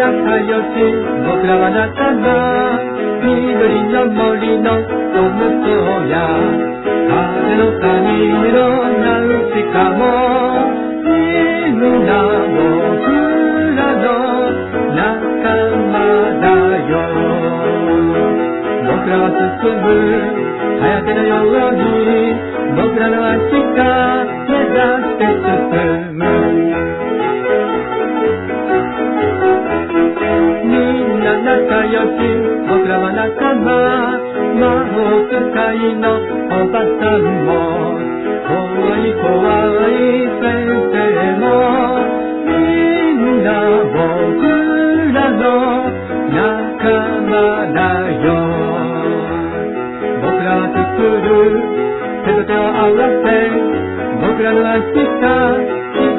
仲良し僕らは仲間、緑の森のトムソーヤ、風の谷のナウシカもみんな僕らの仲間だよ。僕らは進む颯のように、僕らの明日目指して進む。みんな仲良し僕らは仲間、魔法使いのおばさんも怖い怖い先生も、みんな僕らの仲間だよ。僕らは作る手と手を合わせ、僕らの明日